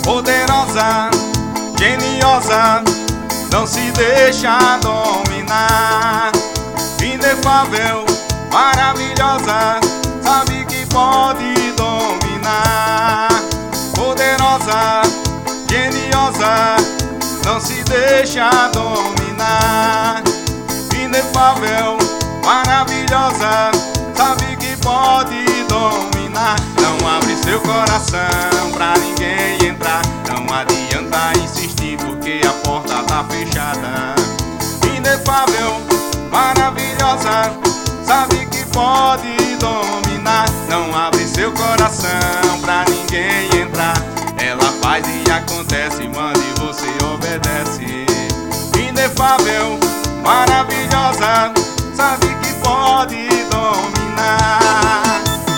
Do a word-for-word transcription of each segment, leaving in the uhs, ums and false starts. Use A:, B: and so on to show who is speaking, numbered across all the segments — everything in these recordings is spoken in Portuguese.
A: Poderosa, geniosa, não se deixa dominar. Inefável, maravilhosa, sabe que pode dominar. Poderosa, geniosa, não se deixa dominar. Inefável, maravilhosa, sabe que pode dominar. Não abre seu coração pra ninguém entrar. Não adianta insistir porque a porta tá fechada. Inefável, maravilhosa, sabe que pode dominar. Não abre seu coração pra ninguém entrar. Ela faz e acontece, manda e você obedece. Inefável, maravilhosa, sabe que pode dominar.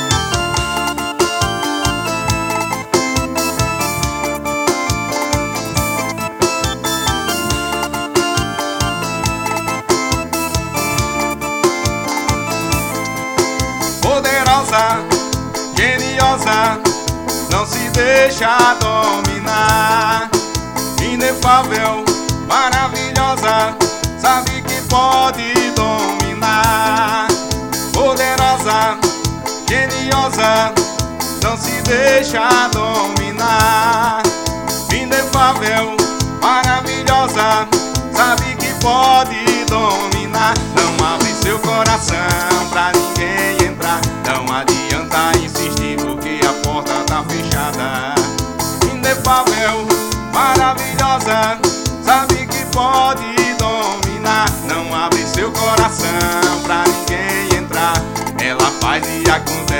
A: Poderosa, geniosa, não se deixa dominar. Inefável, maravilhosa, sabe que pode dominar. Poderosa, geniosa, não se deixa dominar. Inefável, maravilhosa, sabe que pode dominar. Não abre seu coração pra ninguém entrar. Não adianta insistir porque a porta tá fechada. Inefável, maravilhosa, sabe que pode dominar. Não abre seu coração pra ninguém entrar. Ela faz e acontece.